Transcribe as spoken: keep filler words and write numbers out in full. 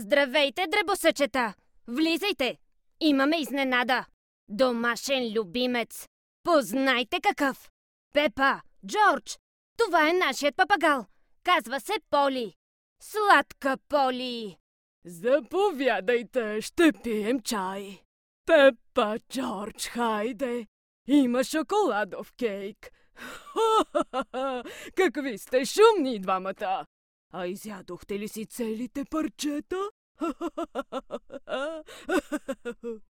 Здравейте, дребосъчета! Влизайте! Имаме изненада! Домашен любимец! Познайте какъв! Пепа, Джордж! Това е нашият папагал! Казва се Поли! Сладка Поли! Заповядайте, ще пием чай. Пепа, Джордж, хайде! Има шоколадов кейк. Ха-ха-ха! Какви сте шумни двамата! А изядохте ли си целите парчета?